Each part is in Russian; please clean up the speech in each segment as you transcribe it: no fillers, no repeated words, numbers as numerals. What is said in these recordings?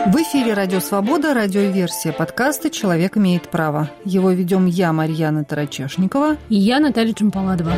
В эфире «Радио Свобода», радиоверсия подкаста «Человек имеет право». Его ведем я, Марьяна Тарачешникова. И я, Наталья Джампаладова.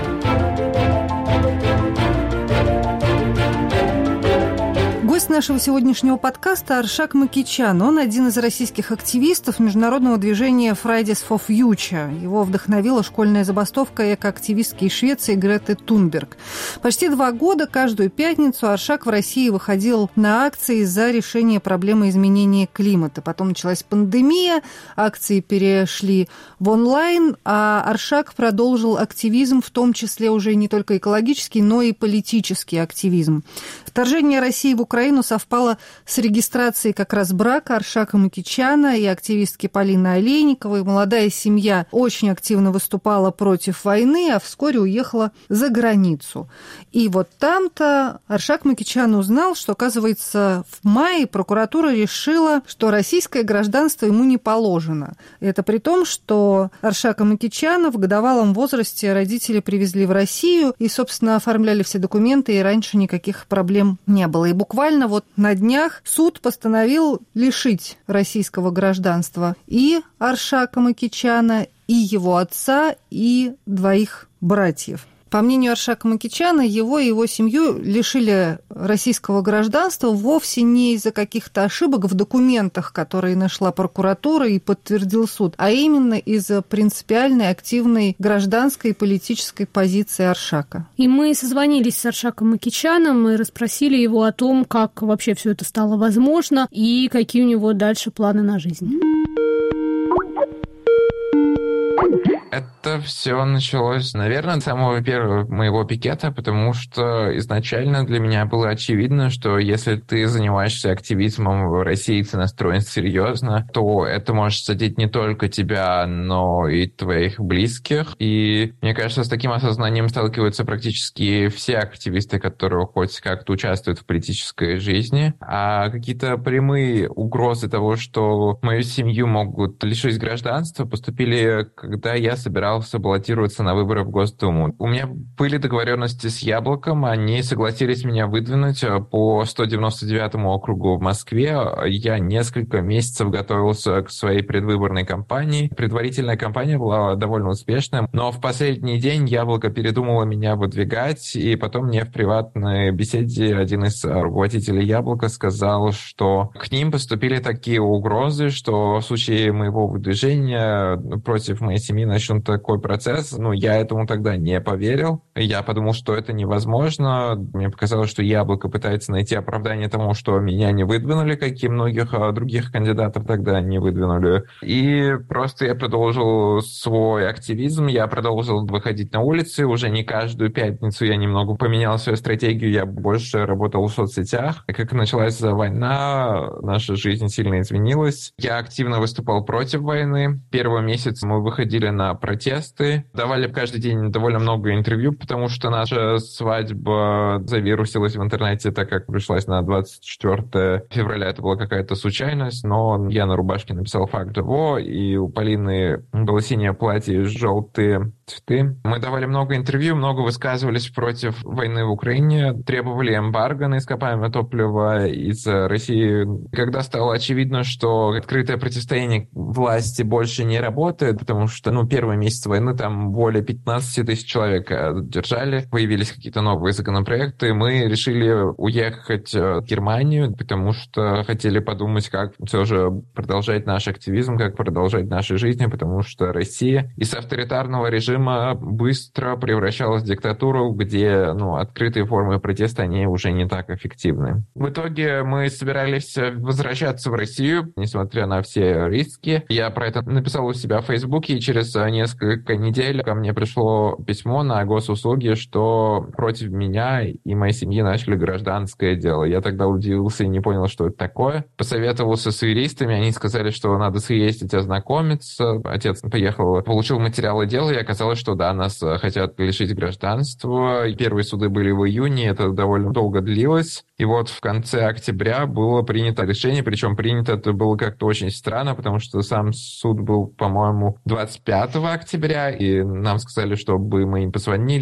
Гость нашего сегодняшнего подкаста Аршак Макичан. Он один из российских активистов международного движения Fridays for Future. Его вдохновила школьная забастовка экоактивистки из Швеции Греты Тунберг. Почти 2 года каждую пятницу Аршак в России выходил на акции за решение проблемы изменения климата. Потом началась пандемия, акции перешли в онлайн, а Аршак продолжил активизм, в том числе уже не только экологический, но и политический активизм. Вторжение России в Украину совпало с регистрацией как раз брака Аршака Макичана и активистки Полины Олейниковой. Молодая семья очень активно выступала против войны, а вскоре уехала за границу. И вот там-то Аршак Макичан узнал, что, оказывается, в мае прокуратура решила, что российское гражданство ему не положено. И это при том, что Аршака Макичана в годовалом возрасте родители привезли в Россию и, собственно, оформляли все документы, и раньше никаких проблем не было. И буквально вот на днях суд постановил лишить российского гражданства и Аршака Макичана, и его отца, и 2 братьев. По мнению Аршака Макичана, его и его семью лишили российского гражданства вовсе не из-за каких-то ошибок в документах, которые нашла прокуратура и подтвердил суд, а именно из-за принципиальной, активной гражданской и политической позиции Аршака. И мы созвонились с Аршаком Макичаном и расспросили его о том, как вообще все это стало возможно и какие у него дальше планы на жизнь. Это все началось, наверное, с самого первого моего пикета, потому что изначально для меня было очевидно, что если ты занимаешься активизмом в России, ты настроен серьезно, то это может задеть не только тебя, но и твоих близких. И мне кажется, с таким осознанием сталкиваются практически все активисты, которые хоть как-то участвуют в политической жизни. А какие-то прямые угрозы того, что мою семью могут лишить гражданства, поступили, когда я собирался баллотироваться на выборы в Госдуму. У меня были договоренности с Яблоком, они согласились меня выдвинуть по 199-му округу в Москве. Я несколько месяцев готовился к своей предвыборной кампании. Предварительная кампания была довольно успешная, но в последний день Яблоко передумало меня выдвигать, и потом мне в приватной беседе один из руководителей Яблока сказал, что к ним поступили такие угрозы, что в случае моего выдвижения против моей семьи начнут такой процесс. Я этому тогда не поверил. Я подумал, что это невозможно. Мне показалось, что Яблоко пытается найти оправдание тому, что меня не выдвинули, как и многих других кандидатов тогда не выдвинули. И просто я продолжил свой активизм, я продолжил выходить на улицы. Уже не каждую пятницу я немного поменял свою стратегию, я больше работал в соцсетях. И как началась война, наша жизнь сильно изменилась. Я активно выступал против войны. Первый месяц мы выходили на протесты, давали каждый день довольно много интервью, потому что наша свадьба завирусилась в интернете, так как пришлась на 24 февраля. Это была какая-то случайность, но я на рубашке написал факт того, и у Полины было синее платье и желтые цветы. Мы давали много интервью, много высказывались против войны в Украине, требовали эмбарго на ископаемое топливо из России. Когда стало очевидно, что открытое противостояние власти больше не работает, потому что, первый месяц войны там более 15 тысяч человек держали, появились какие-то новые законопроекты, мы решили уехать в Германию, потому что хотели подумать, как все же продолжать наш активизм, как продолжать наши жизни, потому что Россия из авторитарного режима быстро превращалась в диктатуру, где открытые формы протеста, они уже не так эффективны. В итоге мы собирались возвращаться в Россию, несмотря на все риски. Я про это написал у себя в Фейсбуке, и через несколько недель ко мне пришло письмо на госуслуги, что против меня и моей семьи начали гражданское дело. Я тогда удивился и не понял, что это такое. Посоветовался с юристами, они сказали, что надо съездить, ознакомиться. Отец поехал, получил материалы дела, и оказалось, что да, нас хотят лишить гражданства. Первые суды были в июне, это довольно долго длилось. И вот в конце октября было принято решение, причем принято это было как-то очень странно, потому что сам суд был, по-моему, 25 октября, и нам сказали, чтобы мы им позвонили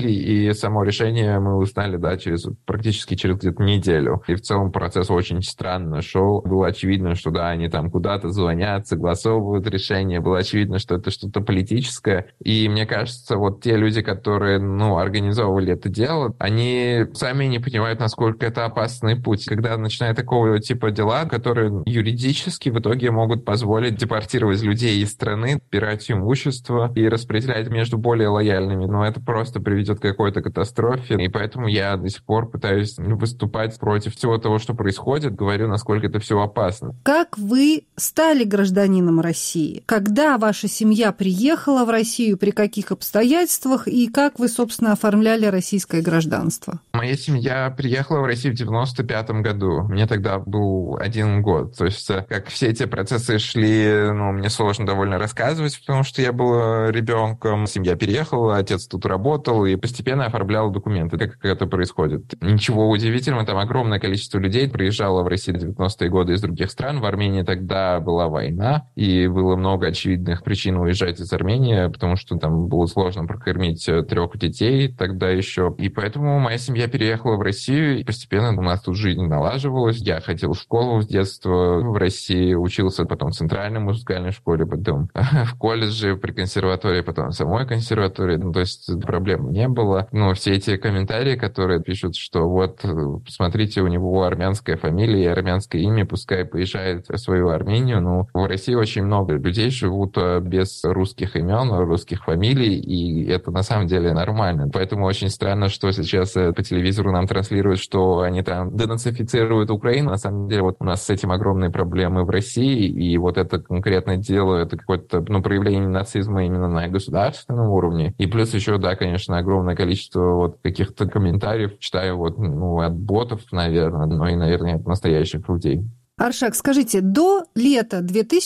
и само решение мы узнали, да, практически через где-то неделю. И в целом процесс очень странно шел. Было очевидно, что, да, они там куда-то звонят, согласовывают решение. Было очевидно, что это что-то политическое. И мне кажется, вот те люди, которые, организовывали это дело, они сами не понимают, насколько это опасный путь. Когда начинают такого типа дела, которые юридически в итоге могут позволить депортировать людей из страны, отбирать имущество и распределять между более лояльными. Но это просто приведет к какой-то катастрофе. И поэтому я до сих пор пытаюсь выступать против всего того, что происходит, говорю, насколько это все опасно. Как вы стали гражданином России? Когда ваша семья приехала в Россию, при каких обстоятельствах, и как вы, собственно, оформляли российское гражданство? Моя семья приехала в Россию в 95-м году. Мне тогда был 1 год. То есть, как все эти процессы шли, мне сложно довольно рассказывать, потому что я был ребенком. Семья переехала, отец тут работал и постепенно оформлял документы. Как это происходит? Ничего удивительного, там огромное количество людей приезжало в Россию в 90-е годы из других стран. В Армении тогда была война, и было много очевидных причин уезжать из Армении, потому что там было сложно прокормить 3 детей тогда еще. И поэтому моя семья переехала в Россию, и постепенно у нас тут жизнь налаживалась. Я ходил в школу с детства в России, учился потом в центральной музыкальной школе, потом в колледже, при консерватории, потом в самой консерватории. То есть проблем не было. Но все эти комментарии, которые пишут, что вот, посмотрите, у него армянская фамилия и армянское имя, пускай поезжает в свою Армению. В России очень много людей живут без русских имен, русских фамилий, и это на самом деле нормально. Поэтому очень странно, что сейчас по телевизору нам транслируют, что они там денацифицируют Украину. На самом деле вот у нас с этим огромные проблемы в России, и вот это конкретное дело, это какое-то проявление нацизма именно на государственном уровне. И плюс еще, да, конечно, огромное количество вот каких-то комментариев читаю от ботов, наверное, но и, наверное, от настоящих людей. Аршак, скажите, до лета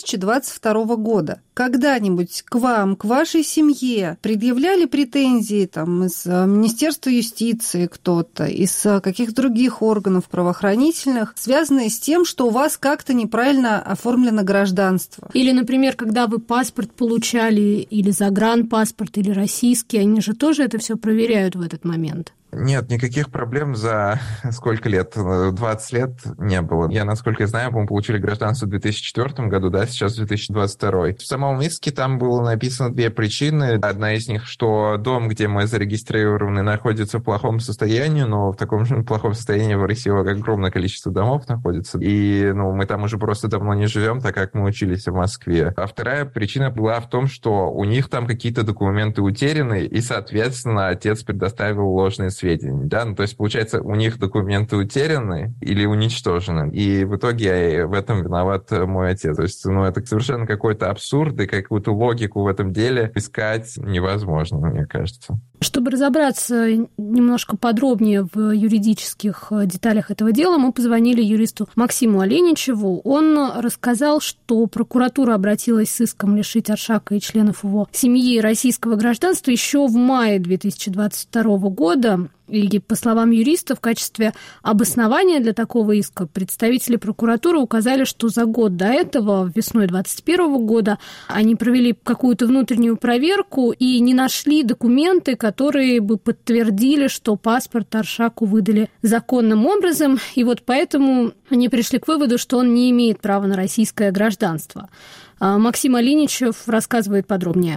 2022 года когда-нибудь к вам, к вашей семье предъявляли претензии из Министерства юстиции кто-то, из каких-то других органов правоохранительных, связанные с тем, что у вас как-то неправильно оформлено гражданство? Или, например, когда вы паспорт получали, или загранпаспорт, или российский, они же тоже это все проверяют в этот момент? Нет, никаких проблем за сколько лет? 20 лет не было. Я, насколько знаю, мы получили гражданство в 2004 году, да, сейчас 2022. В самом иске там было написано 2 причины. Одна из них, что дом, где мы зарегистрированы, находится в плохом состоянии, но в таком же плохом состоянии в России огромное количество домов находится. И, мы там уже просто давно не живем, так как мы учились в Москве. А вторая причина была в том, что у них там какие-то документы утеряны, и, соответственно, отец предоставил ложные сведения. Да? То есть, получается, у них документы утеряны или уничтожены. И в итоге в этом виноват мой отец. То есть, это совершенно какой-то абсурд, и какую-то логику в этом деле искать невозможно, мне кажется. Чтобы разобраться немножко подробнее в юридических деталях этого дела, мы позвонили юристу Максиму Оленичеву. Он рассказал, что прокуратура обратилась с иском лишить Аршака и членов его семьи российского гражданства еще в мае 2022 года. И, по словам юриста, в качестве обоснования для такого иска представители прокуратуры указали, что за год до этого, весной 2021 года, они провели какую-то внутреннюю проверку и не нашли документы, которые бы подтвердили, что паспорт Аршаку выдали законным образом. И вот поэтому они пришли к выводу, что он не имеет права на российское гражданство. Максим Оленичев рассказывает подробнее.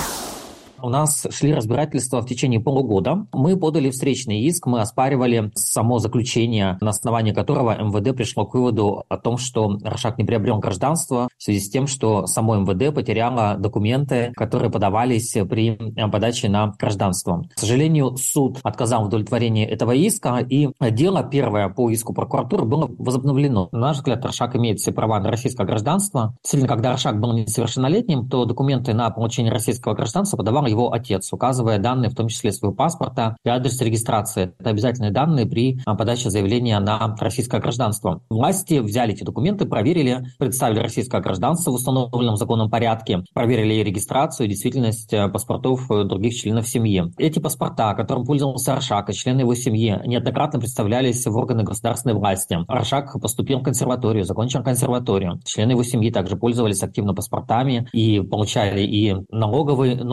У нас шли разбирательства в течение полугода. Мы подали встречный иск, мы оспаривали само заключение, на основании которого МВД пришло к выводу о том, что Аршак не приобрел гражданство в связи с тем, что само МВД потеряло документы, которые подавались при подаче на гражданство. К сожалению, суд отказал в удовлетворении этого иска, и дело первое по иску прокуратуры было возобновлено. На наш взгляд, Аршак имеет все права на российское гражданство. Действительно, когда Аршак был несовершеннолетним, то документы на получение российского гражданства подавал его отец, указывая данные, в том числе своего паспорта и адрес регистрации. Это обязательные данные при подаче заявления на российское гражданство. Власти взяли эти документы, проверили, представили российское гражданство в установленном законном порядке, проверили регистрацию и действительность паспортов других членов семьи. Эти паспорта, которым пользовался Аршак и члены его семьи, неоднократно представлялись в органы государственной власти. Аршак поступил в консерваторию, закончил консерваторию. Члены его семьи также пользовались активно паспортами и получали и налоговый номер,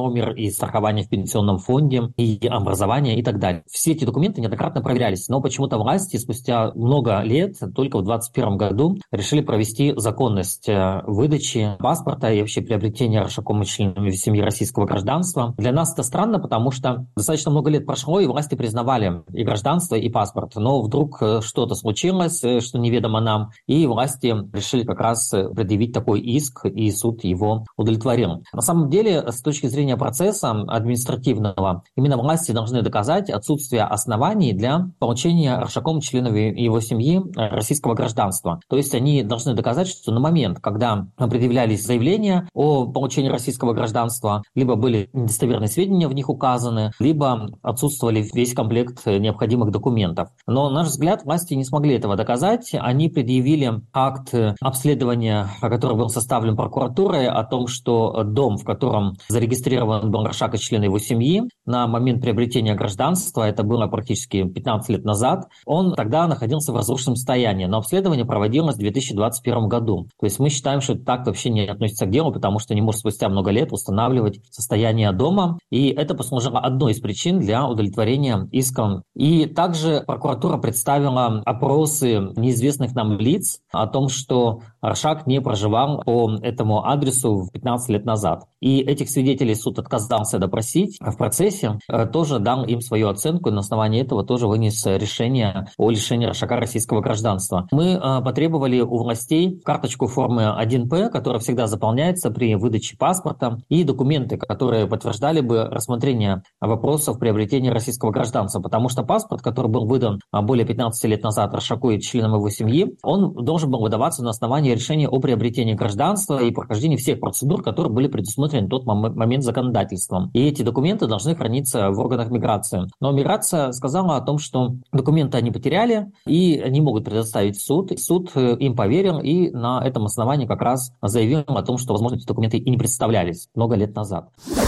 и страхование в пенсионном фонде, и образование, и так далее. Все эти документы неоднократно проверялись, но почему-то власти спустя много лет, только в 2021 году, решили провести законность выдачи паспорта и вообще приобретения Аршаком и членами семьи российского гражданства. Для нас это странно, потому что достаточно много лет прошло, и власти признавали и гражданство, и паспорт. Но вдруг что-то случилось, что неведомо нам, и власти решили как раз предъявить такой иск, и суд его удовлетворил. На самом деле, с точки зрения процесса административного, именно власти должны доказать отсутствие оснований для получения Аршаком членов его семьи российского гражданства. То есть они должны доказать, что на момент, когда предъявлялись заявления о получении российского гражданства, либо были недостоверные сведения в них указаны, либо отсутствовали весь комплект необходимых документов. Но, на наш взгляд, власти не смогли этого доказать. Они предъявили акт обследования, который был составлен прокуратурой, о том, что дом, в котором зарегистрирован был Аршак и члены его семьи, на момент приобретения гражданства, это было практически 15 лет назад, он тогда находился в разрушенном состоянии. Но обследование проводилось в 2021 году. То есть мы считаем, что так вообще не относится к делу, потому что не может спустя много лет устанавливать состояние дома. И это послужило одной из причин для удовлетворения иска. И также прокуратура представила опросы неизвестных нам лиц о том, что Аршак не проживал по этому адресу 15 лет назад. И этих свидетелей суд отказался допросить. В процессе тоже дал им свою оценку, и на основании этого тоже вынес решение о лишении Аршака российского гражданства. Мы потребовали у властей карточку формы 1П, которая всегда заполняется при выдаче паспорта, и документы, которые подтверждали бы рассмотрение вопросов приобретения российского гражданства. Потому что паспорт, который был выдан более 15 лет назад Аршаку и членам его семьи, он должен был выдаваться на основании решения о приобретении гражданства и прохождении всех процедур, которые были предусмотрены в тот момент законодательством. И эти документы должны храниться в органах миграции. Но миграция сказала о том, что документы они потеряли и не могут предоставить в суд. Суд им поверил и на этом основании как раз заявил о том, что, возможно, эти документы и не представлялись много лет назад.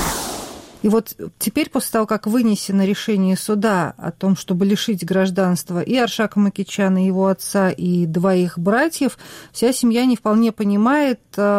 И вот теперь, после того, как вынесено решение суда о том, чтобы лишить гражданства и Аршака Макичана, и его отца, и двоих братьев, вся семья не вполне понимает,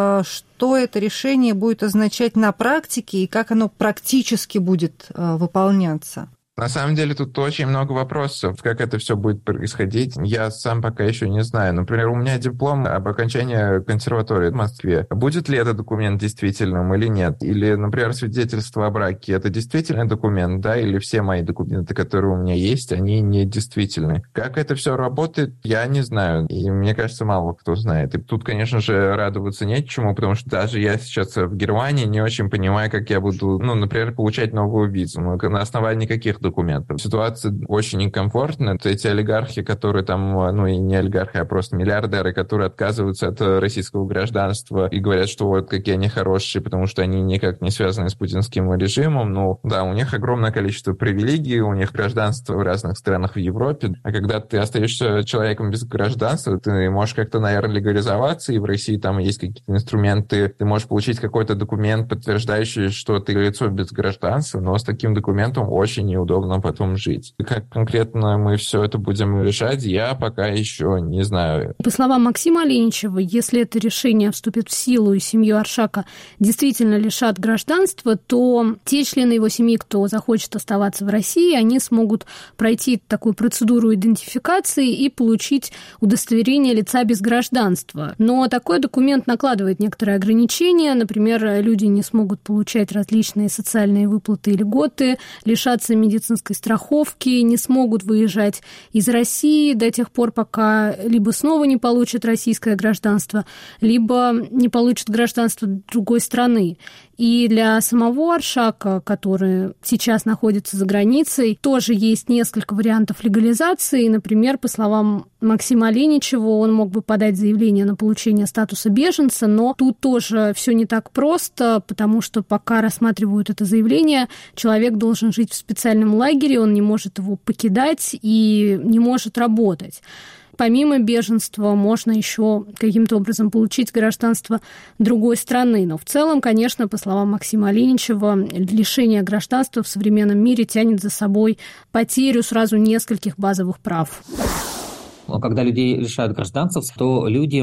что это решение будет означать на практике и как оно практически будет выполняться. На самом деле тут очень много вопросов, как это все будет происходить. Я сам пока еще не знаю. Например, у меня диплом об окончании консерватории в Москве. Будет ли этот документ действительным или нет? Или, например, свидетельство о браке. Это действительный документ, да? Или все мои документы, которые у меня есть, они не действительны? Как это все работает, я не знаю. И мне кажется, мало кто знает. И тут, конечно же, радоваться нечему, потому что даже я сейчас в Германии не очень понимаю, как я буду, например, получать новую визу. На основании каких документов. Ситуация очень некомфортная. Эти олигархи, которые там, и не олигархи, а просто миллиардеры, которые отказываются от российского гражданства и говорят, что вот какие они хорошие, потому что они никак не связаны с путинским режимом. Да, у них огромное количество привилегий, у них гражданство в разных странах в Европе. А когда ты остаешься человеком без гражданства, ты можешь как-то, наверное, легализоваться, и в России там есть какие-то инструменты. Ты можешь получить какой-то документ, подтверждающий, что ты лицо без гражданства, но с таким документом очень неудобно потом жить. Как конкретно мы все это будем решать, я пока еще не знаю. По словам Максима Оленичева, если это решение вступит в силу и семью Аршака действительно лишат гражданства, то те члены его семьи, кто захочет оставаться в России, они смогут пройти такую процедуру идентификации и получить удостоверение лица без гражданства. Но такой документ накладывает некоторые ограничения. Например, люди не смогут получать различные социальные выплаты и льготы, лишаться медицинской страховки, не смогут выезжать из России до тех пор, пока либо снова не получат российское гражданство, либо не получат гражданство другой страны. И для самого Аршака, который сейчас находится за границей, тоже есть несколько вариантов легализации. Например, по словам Максима Оленичева, он мог бы подать заявление на получение статуса беженца, но тут тоже все не так просто, потому что пока рассматривают это заявление, человек должен жить в специальном лагере, он не может его покидать и не может работать. Помимо беженства можно еще каким-то образом получить гражданство другой страны. Но в целом, конечно, по словам Максима Оленичева, лишение гражданства в современном мире тянет за собой потерю сразу нескольких базовых прав. Когда людей лишают гражданства, то люди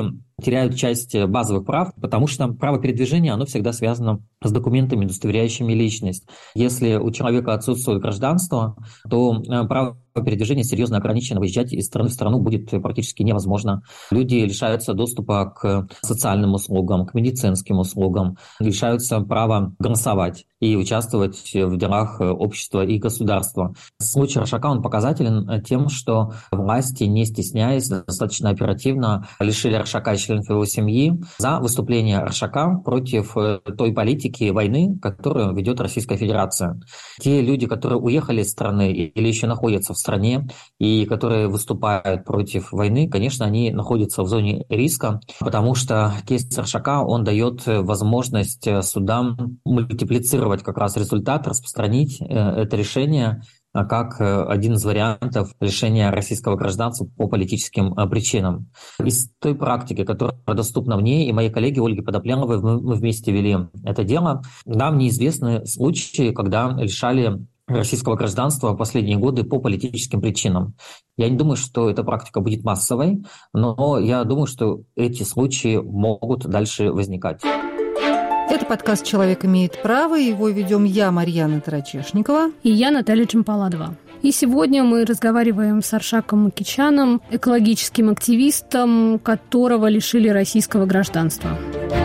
теряют часть базовых прав, потому что право передвижения, оно всегда связано с документами, удостоверяющими личность. Если у человека отсутствует гражданство, то право передвижения серьезно ограничено. Выезжать из страны в страну будет практически невозможно. Люди лишаются доступа к социальным услугам, к медицинским услугам, лишаются права голосовать и участвовать в делах общества и государства. Случай Аршака, он показателен тем, что власти, не стесняясь, достаточно оперативно лишили Аршака и членов его семьи за выступление Аршака против той политики войны, которую ведет Российская Федерация. Те люди, которые уехали из страны или еще находятся в стране и которые выступают против войны, конечно, они находятся в зоне риска, потому что кейс Аршака, он дает возможность судам мультиплицировать как раз результат, распространить это решение как один из вариантов лишения российского гражданства по политическим причинам. Из той практики, которая доступна мне и моей коллеге Ольге Подопленовой, мы вместе вели это дело, нам неизвестны случаи, когда лишали российского гражданства в последние годы по политическим причинам. Я не думаю, что эта практика будет массовой, но я думаю, что эти случаи могут дальше возникать. Это подкаст «Человек имеет право». Его ведем я, Марьяна Тарачешникова. И я, Наталья Джампаладова. И сегодня мы разговариваем с Аршаком Макичаном, экологическим активистом, которого лишили российского гражданства.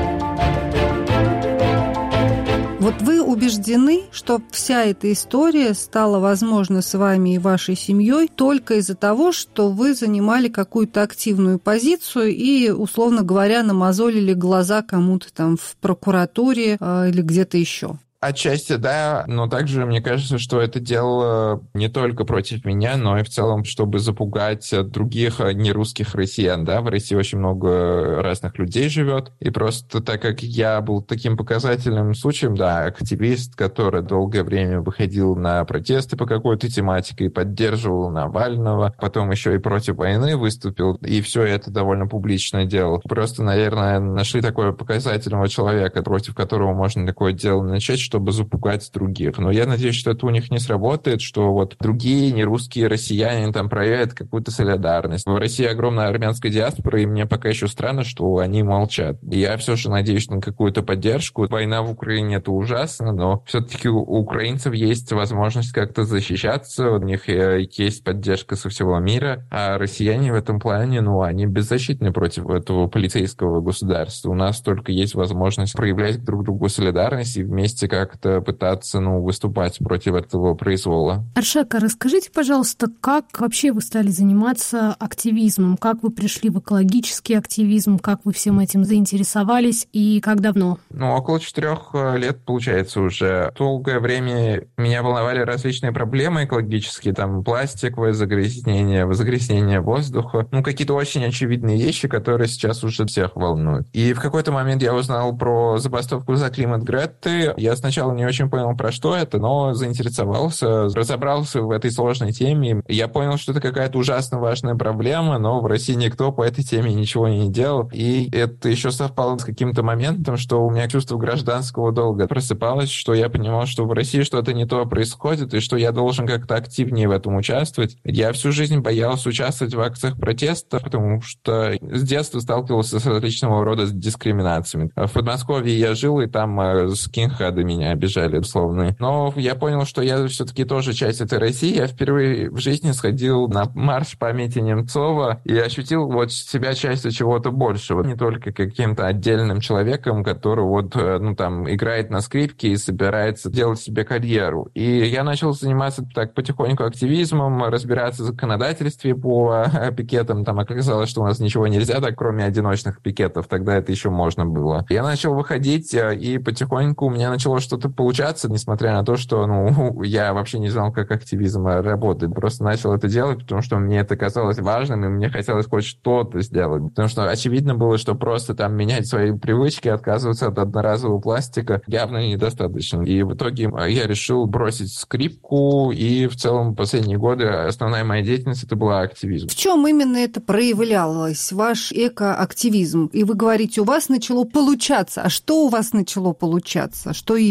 Вот вы убеждены, что вся эта история стала возможна с вами и вашей семьей только из-за того, что вы занимали какую-то активную позицию и, условно говоря, намазолили глаза кому-то там в прокуратуре или где-то еще? Отчасти, да, но также мне кажется, что это дело не только против меня, но и в целом, чтобы запугать других нерусских россиян, да, в России очень много разных людей живет, и просто так как я был таким показательным случаем, да, активист, который долгое время выходил на протесты по какой-то тематике и поддерживал Навального, потом еще и против войны выступил, и все это довольно публично делал. Просто, наверное, нашли такого показательного человека, против которого можно такое дело начать, чтобы запугать других. Но я надеюсь, что это у них не сработает, что вот другие нерусские россияне там проявят какую-то солидарность. В России огромная армянская диаспора, и мне пока еще странно, что они молчат. И я все же надеюсь на какую-то поддержку. Война в Украине — это ужасно, но все-таки у украинцев есть возможность как-то защищаться, у них есть поддержка со всего мира, а россияне в этом плане, они беззащитны против этого полицейского государства. У нас только есть возможность проявлять друг другу солидарность и вместе как-то пытаться, выступать против этого произвола. Аршак, расскажите, пожалуйста, как вообще вы стали заниматься активизмом? Как вы пришли в экологический активизм? Как вы всем этим заинтересовались и как давно? Около 4 лет, получается, уже. Долгое время меня волновали различные проблемы экологические, там пластиковое загрязнение воздуха, какие-то очень очевидные вещи, которые сейчас уже всех волнуют. И в какой-то момент я узнал про забастовку за климат Греты. Я сначала не очень понял, про что это, но заинтересовался, разобрался в этой сложной теме. Я понял, что это какая-то ужасно важная проблема, но в России никто по этой теме ничего не делал. И это еще совпало с каким-то моментом, что у меня чувство гражданского долга просыпалось, что я понимал, что в России что-то не то происходит, и что я должен как-то активнее в этом участвовать. Я всю жизнь боялся участвовать в акциях протеста, потому что с детства сталкивался с различного рода дискриминациями. В Подмосковье я жил, и там скинхеды меня обижали, условно. Но я понял, что я все-таки тоже часть этой России. Я впервые в жизни сходил на марш памяти Немцова и ощутил себя частью чего-то большего. Не только каким-то отдельным человеком, который играет на скрипке и собирается делать себе карьеру. И я начал заниматься так потихоньку активизмом, разбираться в законодательстве по пикетам. Там оказалось, что у нас ничего нельзя, так кроме одиночных пикетов. Тогда это еще можно было. Я начал выходить, и потихоньку у меня начало что-то получаться, несмотря на то, что я вообще не знал, как активизм работает. Просто начал это делать, потому что мне это казалось важным, и мне хотелось хоть что-то сделать. Потому что очевидно было, что просто там менять свои привычки, отказываться от одноразового пластика явно недостаточно. И в итоге я решил бросить скрипку, и в целом последние годы основная моя деятельность — это была активизм. В чем именно это проявлялось, ваш экоактивизм? И вы говорите, у вас начало получаться. А что у вас начало получаться? Что именно?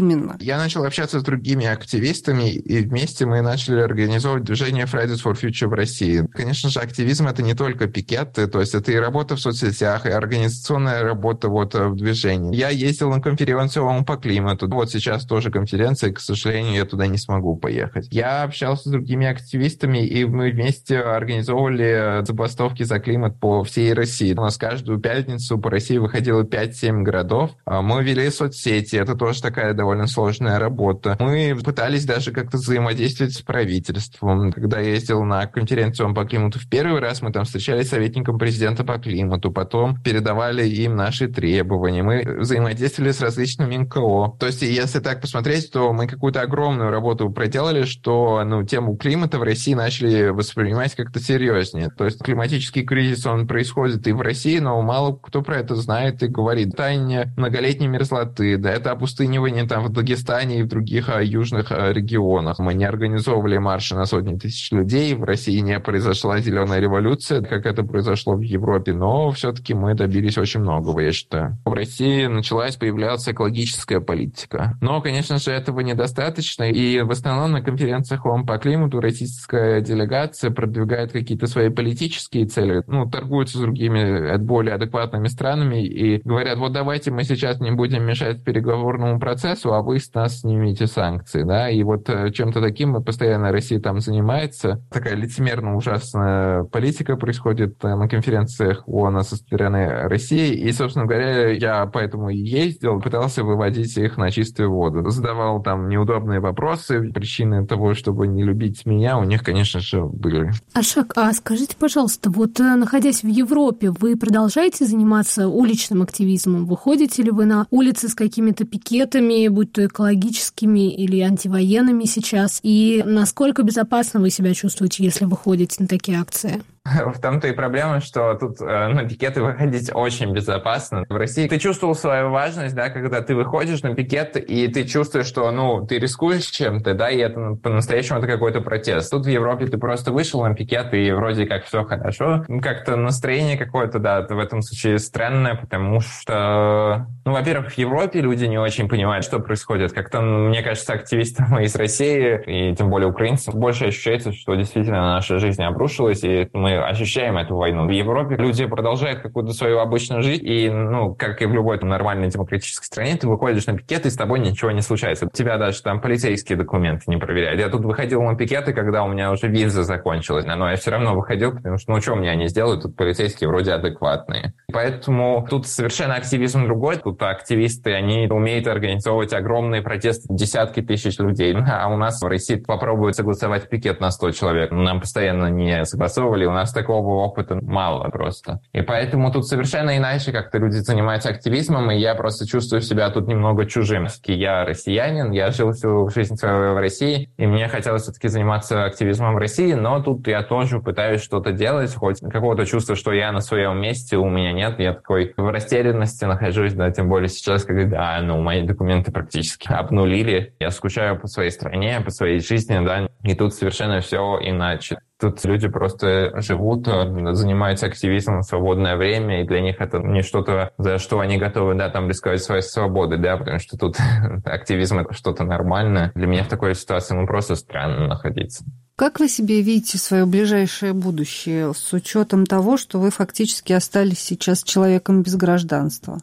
именно? Я начал общаться с другими активистами, и вместе мы начали организовывать движение Fridays for Future в России. Конечно же, активизм — это не только пикеты, то есть это и работа в соцсетях, и организационная работа в движении. Я ездил на конференцию ООН по климату. Вот сейчас тоже конференция, к сожалению, я туда не смогу поехать. Я общался с другими активистами, и мы вместе организовывали забастовки за климат по всей России. У нас каждую пятницу по России выходило 5-7 городов. Мы вели соцсети, это тоже такая довольно сложная работа. Мы пытались даже как-то взаимодействовать с правительством. Когда я ездил на конференцию по климату в первый раз, мы там встречались с советником президента по климату, потом передавали им наши требования. Мы взаимодействовали с различными НКО. То есть, если так посмотреть, то мы какую-то огромную работу проделали, что тему климата в России начали воспринимать как-то серьезнее. То есть климатический кризис, он происходит и в России, но мало кто про это знает и говорит. Таяние многолетней мерзлоты, да, это опустынивание там в Дагестане и в других южных регионах. Мы не организовывали марши на сотни тысяч людей, в России не произошла зеленая революция, как это произошло в Европе, но все-таки мы добились очень многого, я считаю. В России началась появляться экологическая политика. Но, конечно же, этого недостаточно, и в основном на конференциях ООН по климату российская делегация продвигает какие-то свои политические цели, торгуются с другими более адекватными странами и говорят, вот давайте мы сейчас не будем мешать переговорному процессу, а вы с нас снимите санкции, да, и вот чем-то таким постоянно Россия там занимается. Такая лицемерно ужасная политика происходит на конференциях ООН со стороны России, и, собственно говоря, я поэтому и ездил, пытался выводить их на чистую воду. Задавал там неудобные вопросы, причины того, чтобы не любить меня, у них, конечно же, были. Аршак, а скажите, пожалуйста, вот находясь в Европе, вы продолжаете заниматься уличным активизмом? Выходите ли вы на улицы с какими-то пикетами, будь то экологическими или антивоенными сейчас? И насколько безопасно вы себя чувствуете, если выходите на такие акции? В том-то и проблема, что тут на пикеты выходить очень безопасно. В России ты чувствовал свою важность, да, когда ты выходишь на пикет, и ты чувствуешь, что, ты рискуешь чем-то, да, и это по-настоящему это какой-то протест. Тут в Европе ты просто вышел на пикет, и вроде как все хорошо. Как-то настроение какое-то, да, в этом случае странное, потому что, во-первых, в Европе люди не очень понимают, что происходит. Как-то, мне кажется, активистам из России, и тем более украинцев, больше ощущается, что действительно наша жизнь обрушилась, и мы ощущаем эту войну. В Европе люди продолжают какую-то свою обычную жизнь, и, как и в любой нормальной демократической стране, ты выходишь на пикет, и с тобой ничего не случается. У тебя даже там полицейские документы не проверяют. Я тут выходил на пикеты, когда у меня уже виза закончилась, но я все равно выходил, потому что, что мне они сделают, тут полицейские вроде адекватные. Поэтому тут совершенно активизм другой. Тут активисты, они умеют организовывать огромные протесты, десятки тысяч людей. А у нас в России попробуют согласовать пикет на 100 человек. Нам постоянно не согласовывали, у нас такого опыта мало просто. И поэтому тут совершенно иначе как-то люди занимаются активизмом, и я просто чувствую себя тут немного чужим. Я россиянин, я жил всю жизнь свою в России, и мне хотелось все-таки заниматься активизмом в России, но тут я тоже пытаюсь что-то делать, хоть какого-то чувства, что я на своем месте, у меня нет. Я такой в растерянности нахожусь, да, тем более сейчас, когда, мои документы практически обнулили. Я скучаю по своей стране, по своей жизни, да, и тут совершенно все иначе. Тут люди просто живут, занимаются активизмом в свободное время, и для них это не что-то, за что они готовы, да, там рисковать своей свободой, да, потому что тут активизм — это что-то нормальное. Для меня в такой ситуации, просто странно находиться. Как вы себе видите свое ближайшее будущее с учетом того, что вы фактически остались сейчас человеком без гражданства?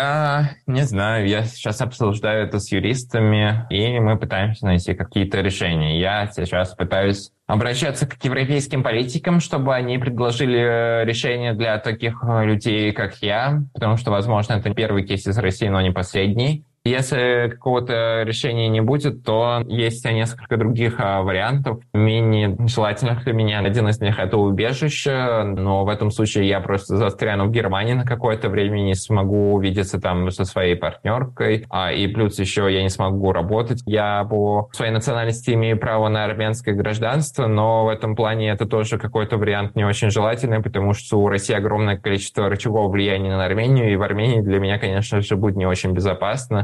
Я не знаю, я сейчас обсуждаю это с юристами, и мы пытаемся найти какие-то решения. Я сейчас пытаюсь обращаться к европейским политикам, чтобы они предложили решение для таких людей, как я, потому что, возможно, это первый кейс из России, но не последний. Если какого-то решения не будет, то есть несколько других вариантов, менее желательных для меня. Один из них — это убежище, но в этом случае я просто застряну в Германии на какое-то время, не смогу увидеться там со своей партнеркой, и плюс еще я не смогу работать. Я по своей национальности имею право на армянское гражданство, но в этом плане это тоже какой-то вариант не очень желательный, потому что у России огромное количество рычагов влияния на Армению, и в Армении для меня, конечно же, будет не очень безопасно.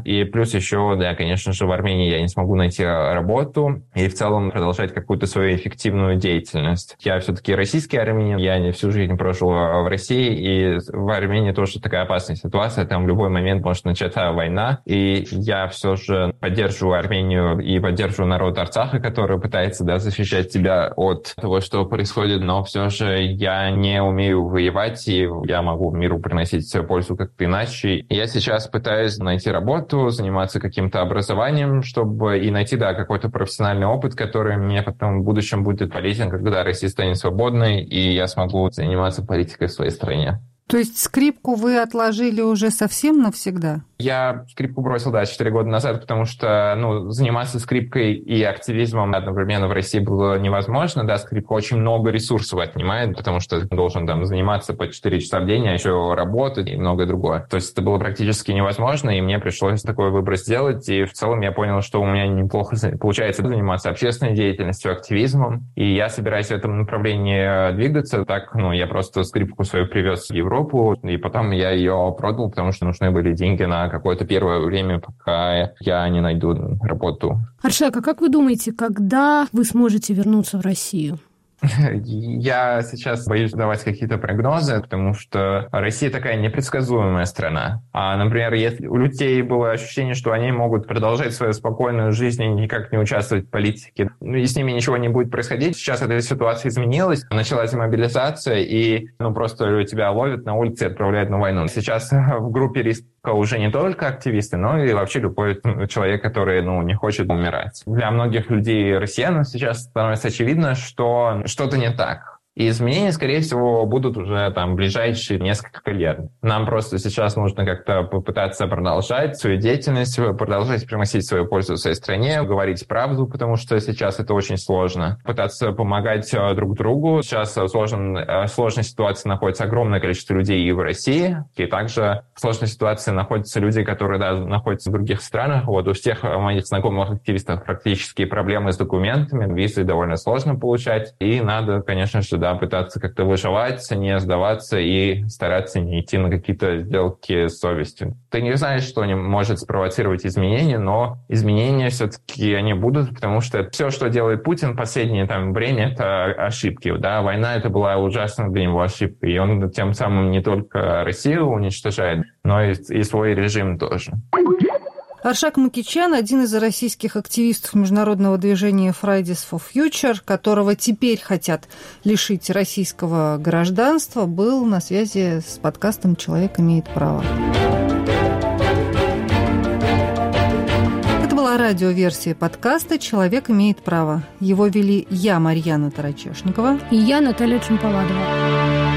И плюс еще, да, конечно же, в Армении я не смогу найти работу и в целом продолжать какую-то свою эффективную деятельность. Я все-таки российский армянин, я не всю жизнь прожил в России, и в Армении тоже такая опасная ситуация, там в любой момент может начаться война, и я все же поддерживаю Армению и поддерживаю народ Арцаха, который пытается, да, защищать себя от того, что происходит, но все же я не умею воевать, и я могу миру приносить пользу как-то иначе. И я сейчас пытаюсь найти работу, заниматься каким-то образованием, чтобы и найти, да, какой-то профессиональный опыт, который мне потом в будущем будет полезен, когда Россия станет свободной, и я смогу заниматься политикой в своей стране. То есть скрипку вы отложили уже совсем навсегда? Я скрипку бросил, да, 4 года назад, потому что, заниматься скрипкой и активизмом одновременно в России было невозможно. Да, скрипка очень много ресурсов отнимает, потому что ты должен там заниматься по 4 часа в день, а еще работать и многое другое. То есть это было практически невозможно, и мне пришлось такой выбор сделать. И в целом я понял, что у меня неплохо получается заниматься общественной деятельностью, активизмом. И я собираюсь в этом направлении двигаться. Так, я просто скрипку свою привез в Европу, и потом я ее продал, потому что нужны были деньги на какое-то первое время, пока я не найду работу. Аршак, а как вы думаете, когда вы сможете вернуться в Россию? Я сейчас боюсь давать какие-то прогнозы, потому что Россия такая непредсказуемая страна. А, например, если у людей было ощущение, что они могут продолжать свою спокойную жизнь и никак не участвовать в политике, и с ними ничего не будет происходить. Сейчас эта ситуация изменилась, началась мобилизация, и просто тебя ловят на улице и отправляют на войну. Сейчас в группе риска уже не только активисты, но и вообще любой человек, который не хочет умирать. Для многих людей, россиян, сейчас становится очевидно, что что-то не так. И изменения, скорее всего, будут уже в ближайшие несколько лет. Нам просто сейчас нужно как-то попытаться продолжать свою деятельность, продолжать приносить свою пользу своей стране, говорить правду, потому что сейчас это очень сложно. Пытаться помогать друг другу. Сейчас в сложной ситуации находится огромное количество людей и в России, и также в сложной ситуации находятся люди, которые находятся в других странах. У всех моих знакомых активистов практически проблемы с документами, визы довольно сложно получать, и надо, конечно же, пытаться как-то выживать, не сдаваться и стараться не идти на какие-то сделки с совестью. Ты не знаешь, что может спровоцировать изменения, но изменения все-таки они будут, потому что все, что делает Путин в последнее время, это ошибки. Да? Война — это была ужасная для него ошибка, и он тем самым не только Россию уничтожает, но и свой режим тоже. Аршак Мукичян, один из российских активистов международного движения Fridays for Future, которого теперь хотят лишить российского гражданства, был на связи с подкастом «Человек имеет право». Это была радиоверсия подкаста «Человек имеет право». Его вели я, Марьяна Тарачешникова, и я, Наталья Чемпаладова.